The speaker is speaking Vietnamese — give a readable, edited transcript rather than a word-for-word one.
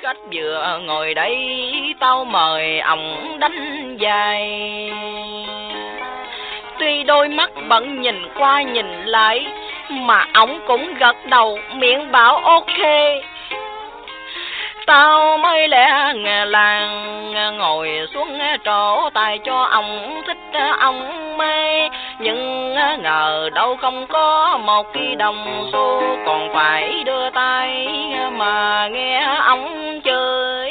cách vừa ngồi đây tao mời ổng đánh dài. Tuy đôi mắt bận nhìn qua nhìn lại mà ổng cũng gật đầu miệng bảo ok. Tao mới lẽ làng ngồi xuống trổ tài cho ông thích ông mê, nhưng ngờ đâu không có một cái đồng xu, còn phải đưa tay mà nghe ông chơi.